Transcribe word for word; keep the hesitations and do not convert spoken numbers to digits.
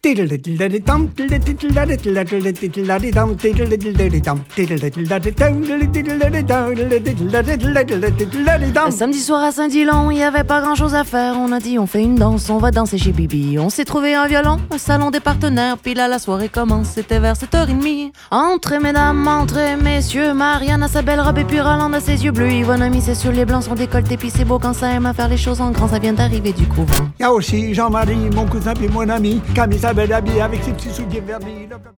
Samedi soir à Saint-Dillon, il y avait pas grand chose à faire. On a dit on fait une danse, on va danser chez Bibi. On s'est trouvé un violon, un salon des partenaires. Puis là la soirée commence, c'était vers sept heures trente. Entrez mesdames, entrez messieurs. Marianne a sa belle robe et puis Roland a ses yeux bleus. Yvonne a mis ses sur les blancs, son décolleté. Puis c'est beau quand ça aime à faire les choses en grand. Ça vient d'arriver du couvent. Il y a aussi Jean-Marie, mon cousin puis mon ami, Camille sa belle habillée avec ses petits souliers vernis.